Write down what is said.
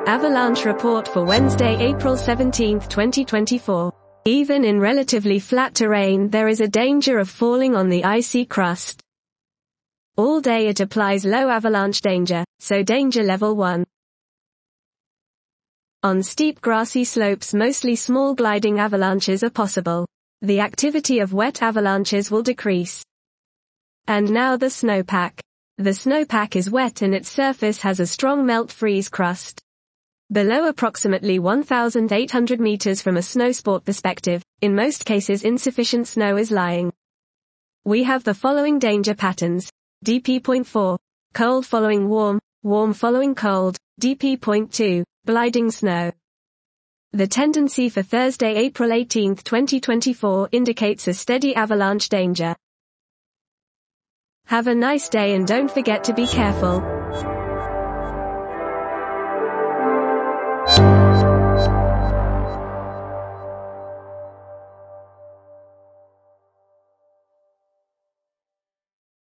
Avalanche report for Wednesday, April 17, 2024. Even in relatively flat terrain, there is a danger of falling on the icy crust. All day it applies low avalanche danger, so danger level 1. On steep grassy slopes, mostly small gliding avalanches are possible. The activity of wet avalanches will decrease. And now the snowpack. The snowpack is wet and its surface has a strong melt-freeze crust. Below approximately 1,800 meters from a snowsport perspective, in most cases insufficient snow is lying. We have the following danger patterns. DP.4. Cold following warm, warm following cold. DP.2. Gliding snow. The tendency for Thursday, April 18, 2024 indicates a steady avalanche danger. Have a nice day and don't forget to be careful.